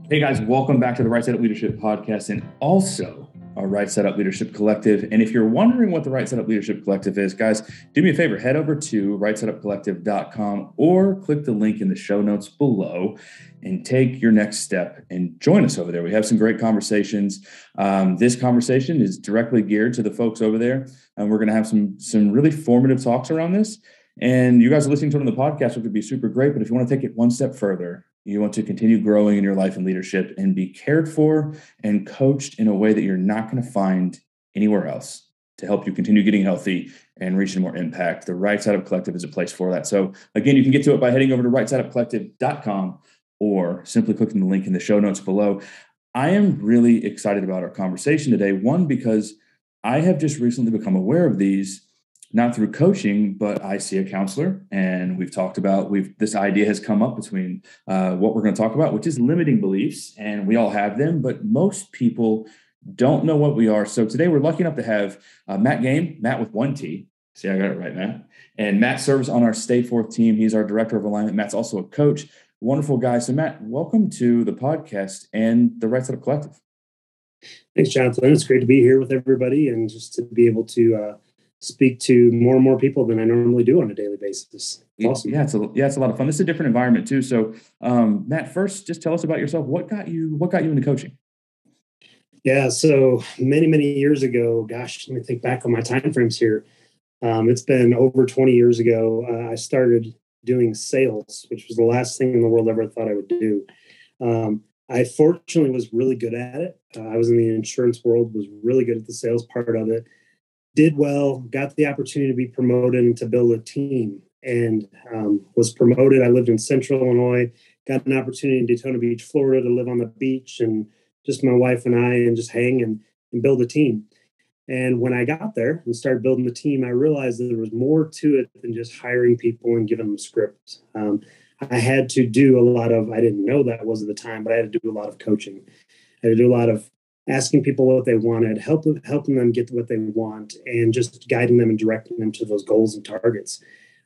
Hey guys, welcome back to the Right Side Up Leadership Podcast and also our Right Side Up Leadership Collective. And if you're wondering what the Right Side Up Leadership Collective is, guys, do me a favor, head over to rightsideupcollective.com or click the link in the show notes below and take your next step and join us over there. We have some great conversations. This conversation is directly geared to the folks over there, and we're going to have some really formative talks around this. And you guys are listening to it on the podcast, which would be super great. But if you want to take it one step further, you want to continue growing in your life and leadership and be cared for and coached in a way that you're not going to find anywhere else to help you continue getting healthy and reaching more impact. The Right Side Up Collective is a place for that. So again, you can get to it by heading over to rightsideupcollective.com or simply clicking the link in the show notes below. I am really excited about our conversation today. One, because I have just recently become aware of these, not through coaching, but I see a counselor, and we've talked about this idea has come up between what we're going to talk about, which is limiting beliefs, and we all have them, but most people don't know what we are. So today we're lucky enough to have Matt Game, Matt with one T. See, I got it right, Matt. And Matt serves on our Stay Forth team. He's our director of alignment. Matt's also a coach. Wonderful guy. So Matt, welcome to the podcast and the Right Side Up Collective. Thanks, Jonathan. It's great to be here with everybody and just to be able to speak to more and more people than I normally do on a daily basis. It's awesome. Yeah, it's a lot of fun. This is a different environment too. So, Matt, first, just tell us about yourself. What got you into coaching? Yeah, so many years ago. Gosh, let me think back on my time frames here. It's been over 20 years ago. I started doing sales, which was the last thing in the world I ever thought I would do. I fortunately was really good at it. I was in the insurance world, was really good at the sales part of it. Did well, got the opportunity to be promoted and to build a team, and was promoted. I lived in Central Illinois, got an opportunity in Daytona Beach, Florida to live on the beach and just my wife and I and just hang and build a team. And when I got there and started building the team, I realized that there was more to it than just hiring people and giving them scripts. I had to do a lot of, I didn't know that was at the time, but I had to do a lot of coaching. I had to do a lot of asking people what they wanted, helping them get what they want, and just guiding them and directing them to those goals and targets.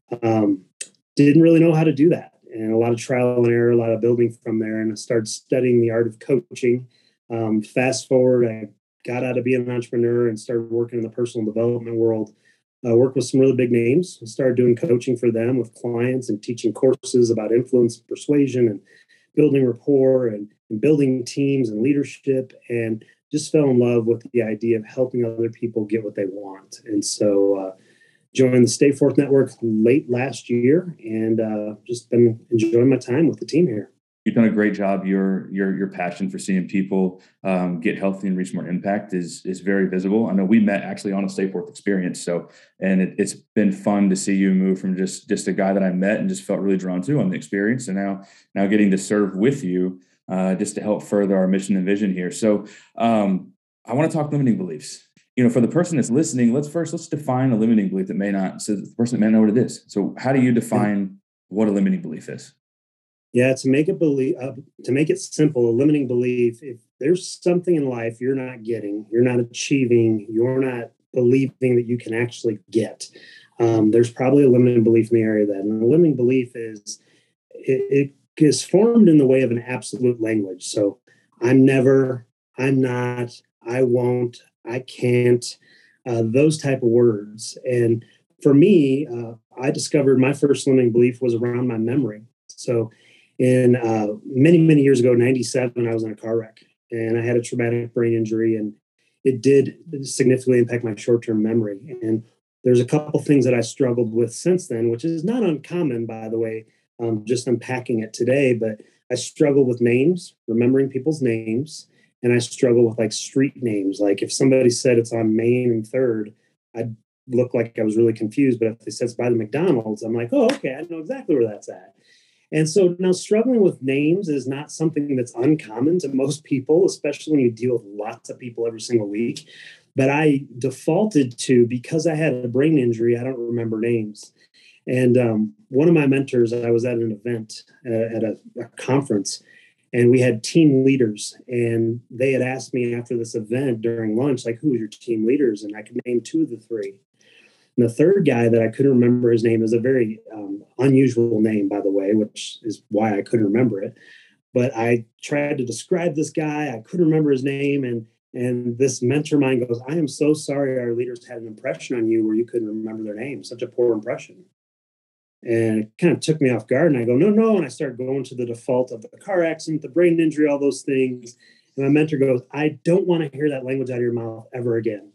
Didn't really know how to do that. And a lot of trial and error, a lot of building from there. And I started studying the art of coaching. Fast forward, I got out of being an entrepreneur and started working in the personal development world. Worked with some really big names. I started doing coaching for them with clients and teaching courses about influence and persuasion and building rapport and building teams and leadership, and just fell in love with the idea of helping other people get what they want. And so joined the Stay Forth Network late last year, and just been enjoying my time with the team here. You've done a great job. Your passion for seeing people get healthy and reach more impact is very visible. I know we met actually on a Stay Forth experience. And it's been fun to see you move from just a guy that I met and just felt really drawn to on the experience, and now getting to serve with you just to help further our mission and vision here. So I want to talk limiting beliefs. For the person that's listening, let's define a limiting belief that may not. So the person that may not know what it is. So how do you define what a limiting belief is? Yeah, to make it simple, a limiting belief, if there's something in life you're not getting, you're not achieving, you're not believing that you can actually get, there's probably a limiting belief in the area of that. And a limiting belief it is formed in the way of an absolute language. So I'm never, I'm not, I won't, I can't, those type of words. And for me, I discovered my first limiting belief was around my memory. So in many years ago, 97, I was in a car wreck and I had a traumatic brain injury, and it did significantly impact my short-term memory. And there's a couple things that I struggled with since then, which is not uncommon, by the way, just unpacking it today, but I struggle with names, remembering people's names. And I struggle with like street names. Like if somebody said it's on Main and 3rd, I'd look like I was really confused. But if they said it's by the McDonald's, I'm like, oh, okay, I know exactly where that's at. And so now struggling with names is not something that's uncommon to most people, especially when you deal with lots of people every single week. But I defaulted to, because I had a brain injury, I don't remember names. And one of my mentors, I was at an event at a conference, and we had team leaders, and they had asked me after this event during lunch, like, who are your team leaders? And I could name 2 of the 3. And the third guy that I couldn't remember his name is a very unusual name, by the way, which is why I couldn't remember it. But I tried to describe this guy. I couldn't remember his name. And this mentor of mine goes, I am so sorry our leaders had an impression on you where you couldn't remember their name. Such a poor impression. And it kind of took me off guard. And I go, no, no. And I started going to the default of the car accident, the brain injury, all those things. And my mentor goes, I don't want to hear that language out of your mouth ever again.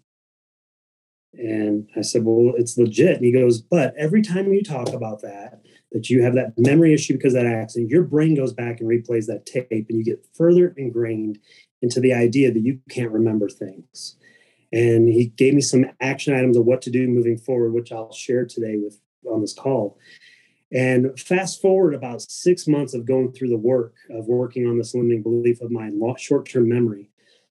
And I said, well, it's legit. And he goes, but every time you talk about that you have that memory issue because of that accident, your brain goes back and replays that tape and you get further ingrained into the idea that you can't remember things. And he gave me some action items of what to do moving forward, which I'll share today on this call. And fast forward about 6 months of going through the work of working on this limiting belief of my short-term memory.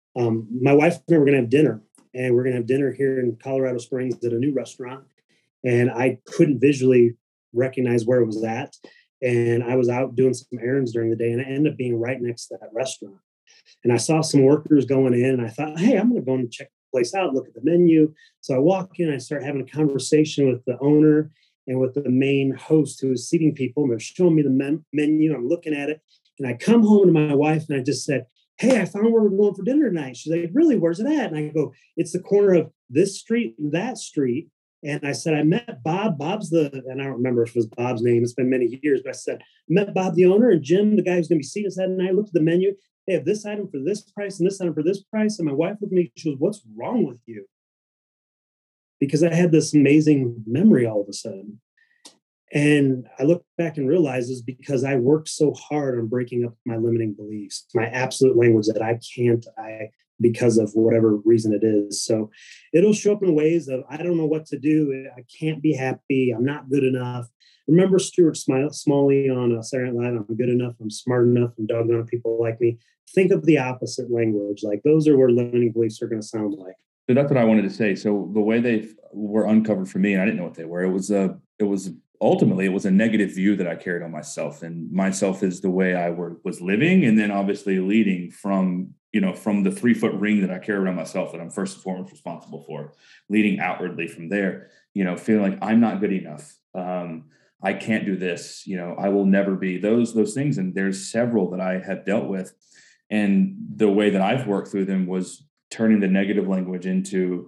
My wife and I were going to have dinner, and we're going to have dinner here in Colorado Springs at a new restaurant. And I couldn't visually recognize where it was at. And I was out doing some errands during the day, and I ended up being right next to that restaurant. And I saw some workers going in, and I thought, hey, I'm going to go and check the place out, look at the menu. So I walk in, I start having a conversation with the owner and with the main host who is seating people. And they're showing me the menu. I'm looking at it. And I come home to my wife, and I just said, hey, I found where we're going for dinner tonight. She's like, really? Where's it at? And I go, it's the corner of this street and that street. And I said, I met Bob. And I don't remember if it was Bob's name. It's been many years. But I said, I met Bob, the owner, and Jim, the guy who's going to be seating us that night. I looked at the menu. They have this item for this price and this item for this price. And my wife looked at me. She goes, what's wrong with you? Because I had this amazing memory all of a sudden. And I look back and realize it's because I worked so hard on breaking up my limiting beliefs, my absolute language that I can't, because of whatever reason it is. So it'll show up in ways of, I don't know what to do. I can't be happy. I'm not good enough. Remember Stuart Smalley on Saturday Night Live? I'm good enough. I'm smart enough. I'm doggone it, people like me. Think of the opposite language. Like those are where limiting beliefs are going to sound like. So that's what I wanted to say. So the way they were uncovered for me, and I didn't know what they were, it was ultimately, it was a negative view that I carried on myself, and myself is the way I was living. And then obviously leading from the 3-foot ring that I carry around myself that I'm first and foremost responsible for, leading outwardly from there, feeling like I'm not good enough. I can't do this, I will never be those things. And there's several that I have dealt with. And the way that I've worked through them was turning the negative language into,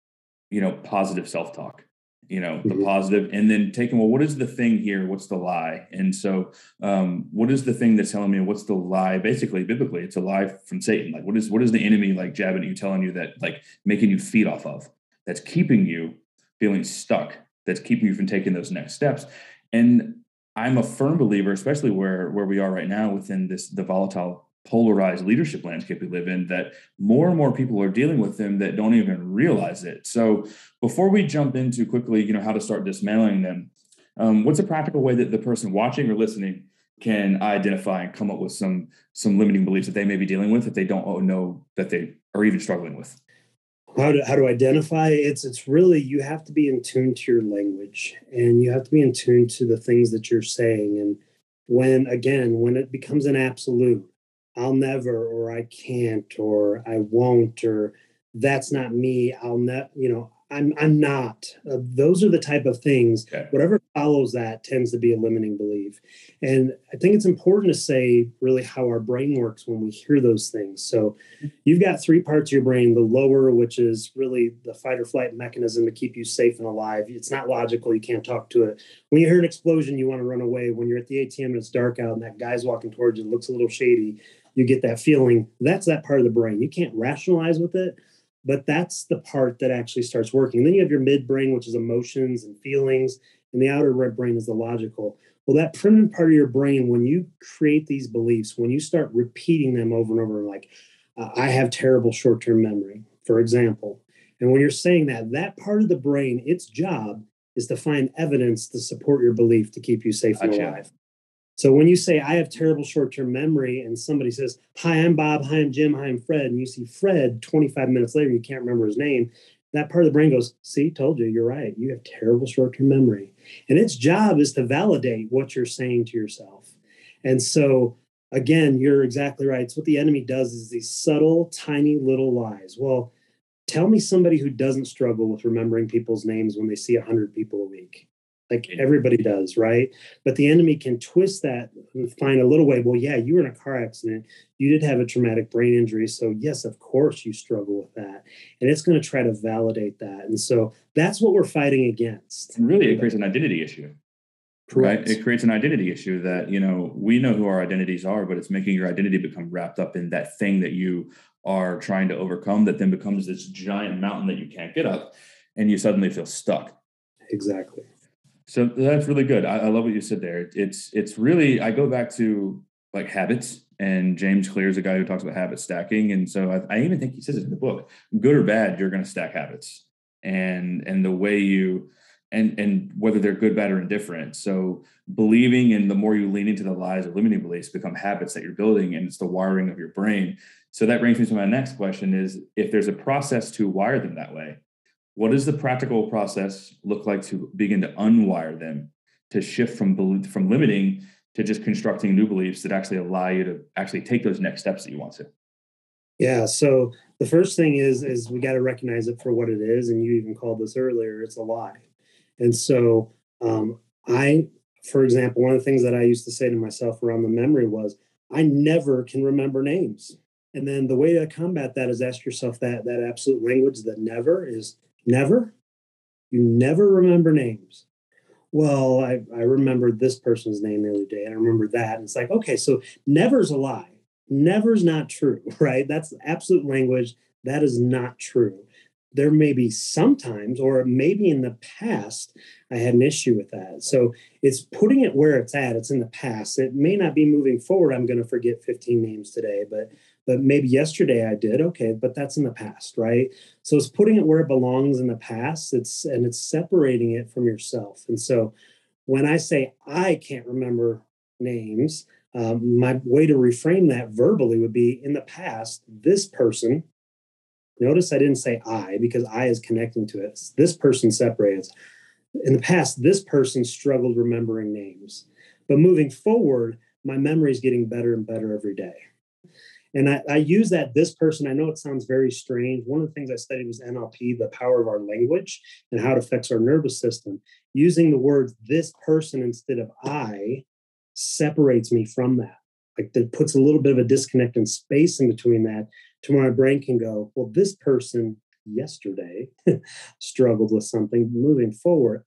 positive self-talk, the positive, and then taking, well, what is the thing here? What's the lie? And so what is the thing that's telling me what's the lie? Basically, biblically, it's a lie from Satan. Like what is the enemy like jabbing at you, telling you that, like making you feed off of, that's keeping you feeling stuck, that's keeping you from taking those next steps. And I'm a firm believer, especially where we are right now within the volatile, polarized leadership landscape we live in, that more and more people are dealing with them that don't even realize it. So before we jump into quickly, how to start dismantling them, what's a practical way that the person watching or listening can identify and come up with some limiting beliefs that they may be dealing with that they don't know that they are even struggling with? How to identify? It's really, you have to be in tune to your language, and you have to be in tune to the things that you're saying. And when it becomes an absolute, I'll never, or I can't, or I won't, or that's not me, I'll never, I'm not. Those are the type of things, okay. Whatever follows that tends to be a limiting belief. And I think it's important to say really how our brain works when we hear those things. So you've got 3 parts of your brain: the lower, which is really the fight or flight mechanism to keep you safe and alive. It's not logical. You can't talk to it. When you hear an explosion, you want to run away. When you're at the ATM and it's dark out and that guy's walking towards you, it looks a little shady, you get that feeling. That's that part of the brain. You can't rationalize with it, but that's the part that actually starts working. Then you have your midbrain, which is emotions and feelings, and the outer red brain is the logical. Well, that primitive part of your brain, when you create these beliefs, when you start repeating them over and over, like I have terrible short-term memory, for example, and when you're saying that part of the brain, its job is to find evidence to support your belief to keep you safe and alive. So when you say, I have terrible short-term memory, and somebody says, hi, I'm Bob, hi, I'm Jim, hi, I'm Fred, and you see Fred 25 minutes later, you can't remember his name, that part of the brain goes, see, told you, you're right. You have terrible short-term memory. And its job is to validate what you're saying to yourself. And so, again, you're exactly right. It's what the enemy does, is these subtle, tiny little lies. Well, tell me somebody who doesn't struggle with remembering people's names when they see 100 people a week. like everybody does, right? But the enemy can twist that and find a little way. Well, yeah, you were in a car accident. You did have a traumatic brain injury. So, yes, of course you struggle with that. And it's going to try to validate that. And so that's what we're fighting against. And really, it creates an identity issue. Correct. Right? It creates an identity issue that, we know who our identities are, but it's making your identity become wrapped up in that thing that you are trying to overcome that then becomes this giant mountain that you can't get up, and you suddenly feel stuck. Exactly. So that's really good. I love what you said there. It's really, I go back to like habits, and James Clear is a guy who talks about habit stacking. And so I even think he says it in the book, good or bad, you're going to stack habits, and the way you, and whether they're good, bad, or indifferent. So believing, and the more you lean into the lies or limiting beliefs become habits that you're building, and it's the wiring of your brain. So that brings me to my next question is, if there's a process to wire them that way, what does the practical process look like to begin to unwire them, to shift from limiting to just constructing new beliefs that actually allow you to actually take those next steps that you want to? Yeah. So the first thing is we got to recognize it for what it is. And you even called this earlier, it's a lie. And so for example, one of the things that I used to say to myself around the memory was, I never can remember names. And then the way to combat that is ask yourself that absolute language, that never is never. You never remember names. Well, I remembered this person's name the other day, and I remember that. And it's like, okay, so never's a lie. Never's not true, right? That's absolute language. That is not true. There may be sometimes, or maybe in the past, I had an issue with that. So it's putting it where it's at. It's in the past. It may not be moving forward. I'm going to forget 15 names today, but maybe yesterday I did. Okay, but that's in the past, right? So it's putting it where it belongs in the past. It's separating it from yourself. And so when I say I can't remember names, my way to reframe that verbally would be, in the past, this person. Notice I didn't say I, because I is connecting to it. This person separates. In the past, this person struggled remembering names. But moving forward, my memory is getting better and better every day. And I use that this person. I know it sounds very strange. One of the things I studied was NLP, the power of our language and how it affects our nervous system. Using the words this person instead of I separates me from that. Like, that puts a little bit of a disconnect and space in between that, to where my brain can go, well, this person yesterday struggled with something. Moving forward,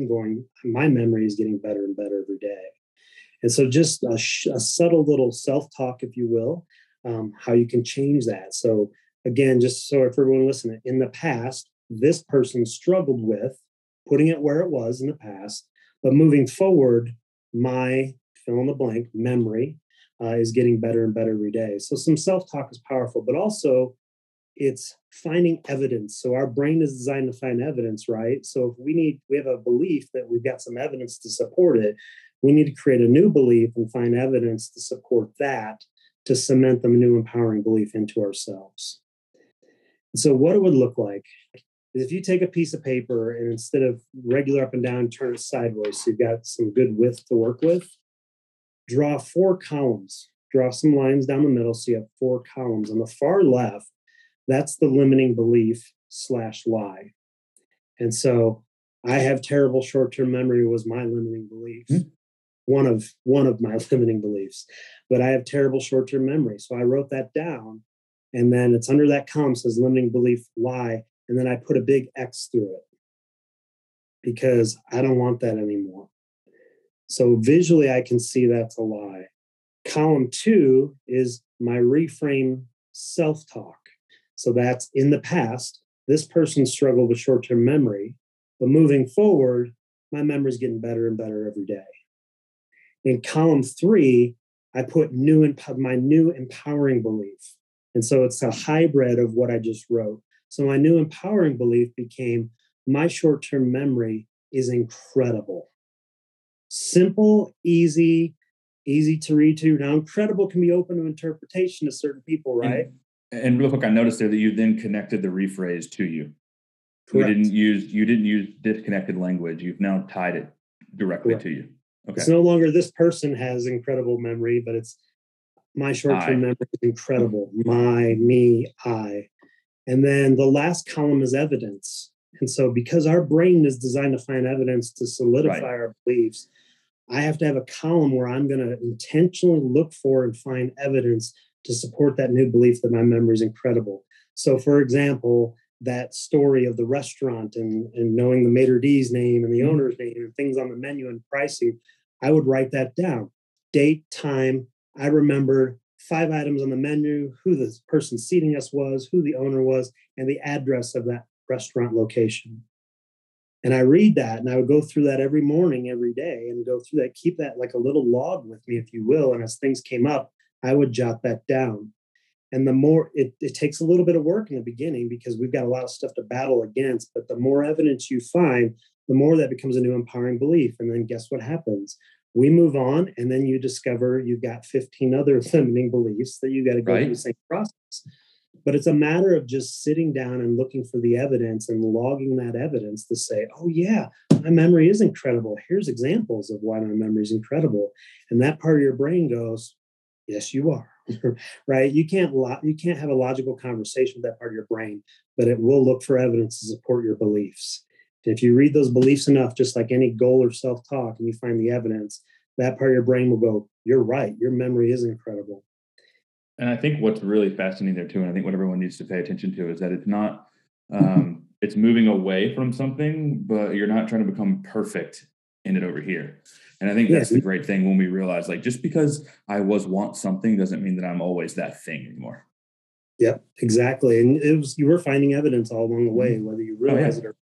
my memory is getting better and better every day. And so just a subtle little self-talk, if you will, how you can change that. So again, just so for everyone listening, in the past, this person struggled with putting it where it was in the past, but moving forward, my fill in the blank memory is getting better and better every day. So some self-talk is powerful, but also it's finding evidence. So our brain is designed to find evidence, right? So if we have a belief that we've got some evidence to support it, we need to create a new belief and find evidence to support that, to cement the new empowering belief into ourselves. And so what it would look like is, if you take a piece of paper and instead of regular up and down, turn it sideways so you've got some good width to work with, draw 4 columns, draw some lines down the middle so you have 4 columns. On the far left, that's the limiting belief / lie. And so I have terrible short-term memory was my limiting belief. One of my limiting beliefs, but I have terrible short-term memory. So I wrote that down, and then it's under that column says limiting belief lie. And then I put a big X through it, because I don't want that anymore. So visually I can see that's a lie. Column 2 is my reframe self-talk. So that's, in the past, this person struggled with short-term memory, but moving forward, my memory is getting better and better every day. In column 3, I put my new empowering belief. And so it's a hybrid of what I just wrote. So my new empowering belief became, my short-term memory is incredible. Simple, easy to read to. Now, incredible can be open to interpretation to certain people, right? And real quick, I noticed there that you then connected the rephrase to you. Correct. You didn't use disconnected language. You've now tied it directly Correct. to you. Okay. It's no longer this person has incredible memory, but it's my short-term memory is incredible. Me, I. And then the last column is evidence. And so because our brain is designed to find evidence to solidify Right. our beliefs, I have to have a column where I'm going to intentionally look for and find evidence to support that new belief that my memory is incredible. So, for example, that story of the restaurant and knowing the maitre d's name and the Mhm. owner's name and things on the menu and pricing, I would write that down. Date, time. I remember 5 items on the menu, who the person seating us was, who the owner was, and the address of that restaurant location. And I read that and I would go through that every morning, every day, and go through that, keep that like a little log with me, if you will. And as things came up, I would jot that down. And the more it takes a little bit of work in the beginning because we've got a lot of stuff to battle against, but the more evidence you find, the more that becomes a new empowering belief. And then guess what happens? We move on, and then you discover you've got 15 other limiting beliefs that you got to go through the Right. same process. But it's a matter of just sitting down and looking for the evidence and logging that evidence to say, oh, yeah, my memory is incredible. Here's examples of why my memory is incredible. And that part of your brain goes, yes, you are. Right? You can't have a logical conversation with that part of your brain, but it will look for evidence to support your beliefs. If you read those beliefs enough, just like any goal or self-talk, and you find the evidence, that part of your brain will go, you're right. Your memory is incredible. And I think what's really fascinating there too, and I think what everyone needs to pay attention to is that it's not it's moving away from something, but you're not trying to become perfect in it over here. And I think Yeah. that's the great thing when we realize like just because I was want something doesn't mean that I'm always that thing anymore. Yep, exactly. And it was you were finding evidence all along the way, Mhm. whether you Oh realize yeah. it or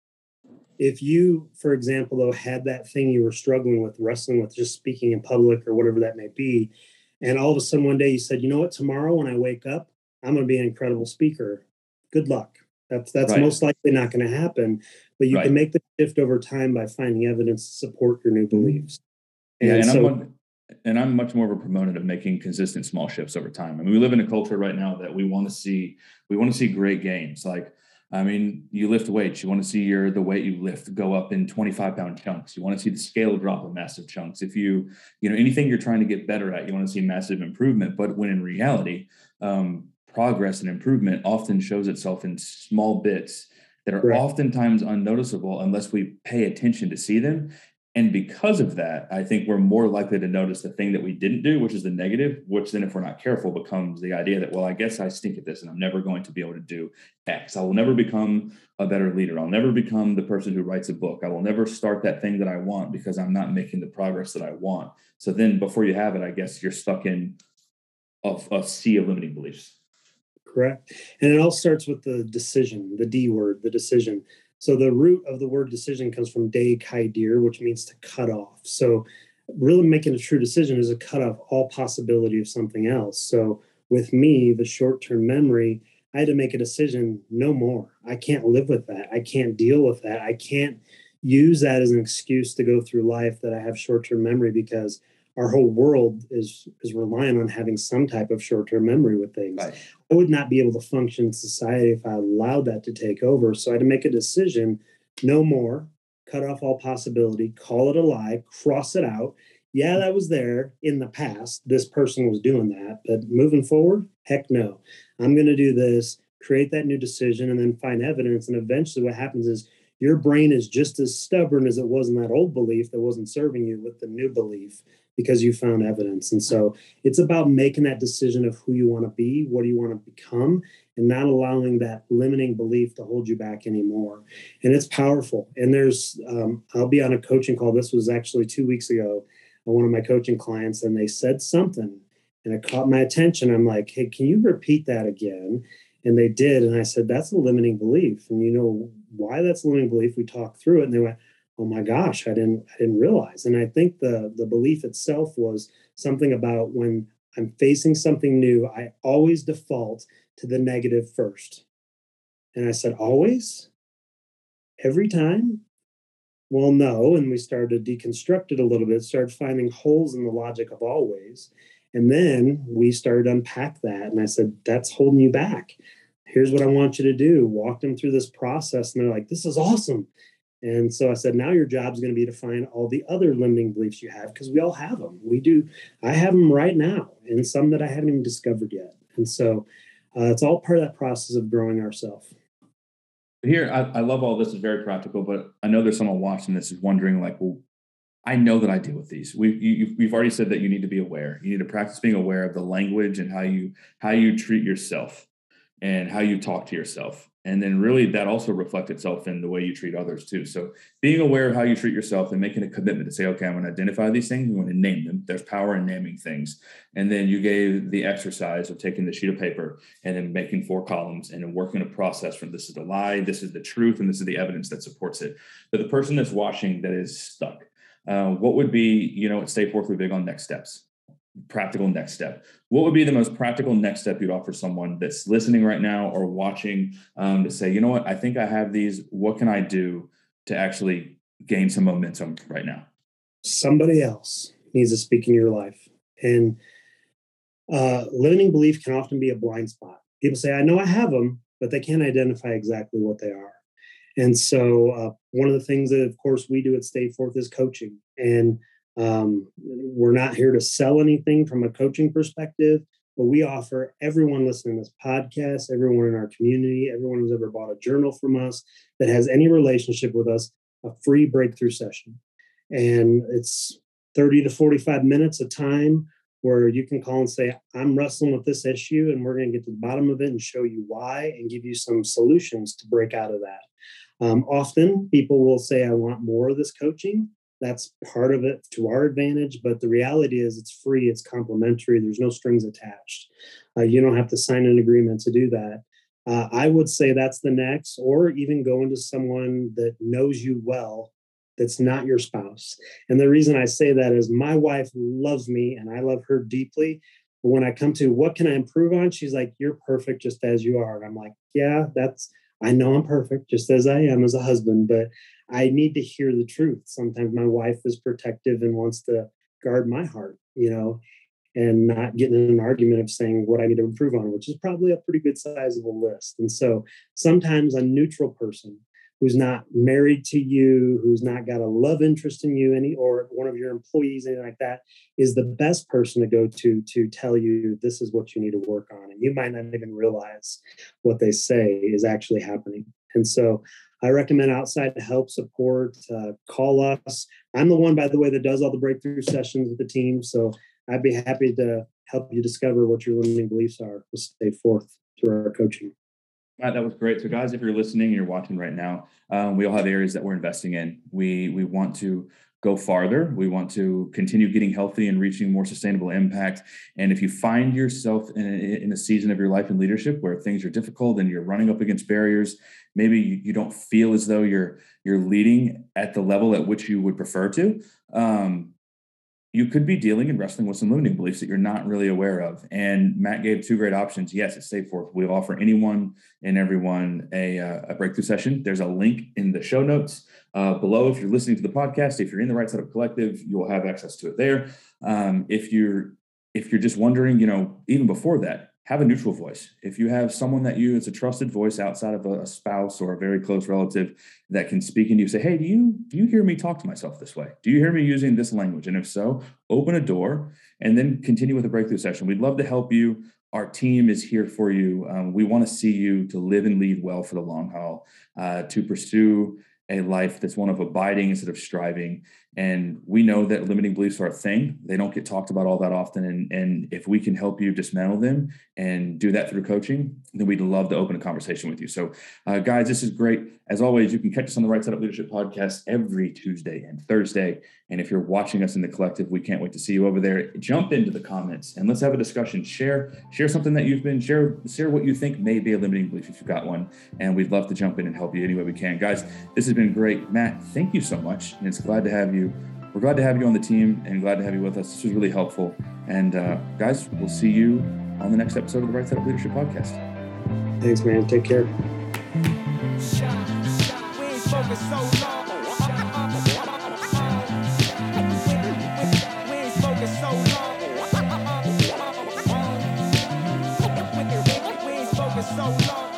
if you, for example, though, had that thing you were struggling with, wrestling with, just speaking in public or whatever that may be, and all of a sudden one day you said, you know what, tomorrow when I wake up, I'm going to be an incredible speaker. Good luck. That's Right. most likely not going to happen, but you can Right. make the shift over time by finding evidence to support your new Mhm. beliefs. Yeah, And so, and I'm much more of a proponent of making consistent small shifts over time. I mean, we live in a culture right now that we want to see great gains. Like, I mean, you lift weights, you want to see the weight you lift go up in 25-pound chunks. You want to see the scale drop in massive chunks. If anything you're trying to get better at, you want to see massive improvement. But when in reality, progress and improvement often shows itself in small bits that are correct. oftentimes unnoticeable unless we pay attention to see them. And because of that, I think we're more likely to notice the thing that we didn't do, which is the negative, which then, if we're not careful, becomes the idea that, well, I guess I stink at this and I'm never going to be able to do X. I will never become a better leader. I'll never become the person who writes a book. I will never start that thing that I want because I'm not making the progress that I want. So then before you have it, I guess you're stuck in a sea of limiting beliefs. Correct. And it all starts with the decision, the D word, the decision. So the root of the word decision comes from de kaidir, which means to cut off. So really making a true decision is to cut off all possibility of something else. So with me, the short-term memory, I had to make a decision, no more. I can't live with that. I can't deal with that. I can't use that as an excuse to go through life that I have short-term memory because our whole world is relying on having some type of short-term memory with things. Right. I would not be able to function in society if I allowed that to take over. So I had to make a decision, no more, cut off all possibility, call it a lie, cross it out. Yeah, that was there in the past. This person was doing that. But moving forward, heck no. I'm going to do this, create that new decision, and then find evidence. And eventually, what happens is your brain is just as stubborn as it was in that old belief that wasn't serving you with the new belief because you found evidence. And so it's about making that decision of who you want to be, what do you want to become, and not allowing that limiting belief to hold you back anymore. And it's powerful. And I'll be on a coaching call. This was actually 2 weeks ago on one of my coaching clients, and they said something and it caught my attention. I'm like, hey, can you repeat that again? And they did. And I said, that's a limiting belief. And you know why that's a limiting belief? We talked through it and they went, oh my gosh, I didn't realize. And I think the belief itself was something about when I'm facing something new, I always default to the negative first. And I said, always? Every time? Well, no. And we started to deconstruct it a little bit, started finding holes in the logic of always. And then we started to unpack that. And I said, that's holding you back. Here's what I want you to do. Walk them through this process. And they're like, this is awesome. And so I said, now your job is going to be to find all the other limiting beliefs you have because we all have them. We do. I have them right now and some that I haven't even discovered yet. And so it's all part of that process of growing ourselves. Here, I love all this. Is very practical, but I know there's someone watching this is wondering, like, well, I know that I deal with these. We've already said that you need to be aware. You need to practice being aware of the language and how you treat yourself and how you talk to yourself. And then really that also reflects itself in the way you treat others too. So being aware of how you treat yourself and making a commitment to say, okay, I'm going to identify these things. I'm going to name them. There's power in naming things. And then you gave the exercise of taking the sheet of paper and then making 4 columns and then working a process from this is the lie, this is the truth, and this is the evidence that supports it. But the person that's watching that is stuck, what would be, at Stay Forth, we're big on next steps. Practical next step. What would be the most practical next step you'd offer someone that's listening right now or watching to say, you know what, I think I have these. What can I do to actually gain some momentum right now? Somebody else needs to speak in your life. And limiting belief can often be a blind spot. People say, I know I have them, but they can't identify exactly what they are. And so one of the things that, of course, we do at Stay Forth is coaching. And we're not here to sell anything from a coaching perspective, but we offer everyone listening to this podcast, everyone in our community, everyone who's ever bought a journal from us that has any relationship with us, a free breakthrough session. And it's 30 to 45 minutes of time where you can call and say, I'm wrestling with this issue, and we're going to get to the bottom of it and show you why and give you some solutions to break out of that. Often people will say, I want more of this coaching. That's part of it to our advantage, but the reality is it's free, it's complimentary, there's no strings attached. You don't have to sign an agreement to do that. I would say that's the next, or even going to someone that knows you well, that's not your spouse. And the reason I say that is my wife loves me and I love her deeply. But when I come to what can I improve on, she's like, you're perfect just as you are. And I'm like, yeah, I know I'm perfect just as I am as a husband, but I need to hear the truth. Sometimes my wife is protective and wants to guard my heart, and not getting in an argument of saying what I need to improve on, which is probably a pretty good sizable list. And so sometimes a neutral person who's not married to you, who's not got a love interest in you, or one of your employees, anything like that, is the best person to go to tell you this is what you need to work on. And you might not even realize what they say is actually happening. And so I recommend outside help, support, call us. I'm the one, by the way, that does all the breakthrough sessions with the team. So I'd be happy to help you discover what your limiting beliefs are to Stay Forth through our coaching. Matt, that was great. So guys, if you're listening and you're watching right now, we all have areas that we're investing in. We want to go farther. We want to continue getting healthy and reaching more sustainable impact. And if you find yourself in a season of your life in leadership where things are difficult and you're running up against barriers, maybe you don't feel as though you're leading at the level at which you would prefer to, you could be dealing and wrestling with some limiting beliefs that you're not really aware of. And Matt gave 2 great options. Yes, at Stay Forth, we offer anyone and everyone a breakthrough session. There's a link in the show notes below. If you're listening to the podcast, if you're in the Right Setup Collective, you will have access to it there. If you're just wondering, even before that, have a neutral voice. If you have someone that it's a trusted voice outside of a spouse or a very close relative that can speak into you, say, hey, do you hear me talk to myself this way? Do you hear me using this language? And if so, open a door and then continue with a breakthrough session. We'd love to help you. Our team is here for you. We want to see you to live and lead well for the long haul, to pursue a life that's one of abiding instead of striving. And we know that limiting beliefs are a thing. They don't get talked about all that often. And if we can help you dismantle them and do that through coaching, then we'd love to open a conversation with you. So guys, this is great. As always, you can catch us on the Right Setup Leadership Podcast every Tuesday and Thursday. And if you're watching us in the collective, we can't wait to see you over there. Jump into the comments and let's have a discussion. Share something that you've been, share what you think may be a limiting belief if you've got one. And we'd love to jump in and help you any way we can. Guys, this has been great. Matt, thank you so much. And it's glad to have you. We're glad to have you on the team and glad to have you with us. This was really helpful. And guys, we'll see you on the next episode of the Right Setup Leadership Podcast. Thanks, man. Take care. So long.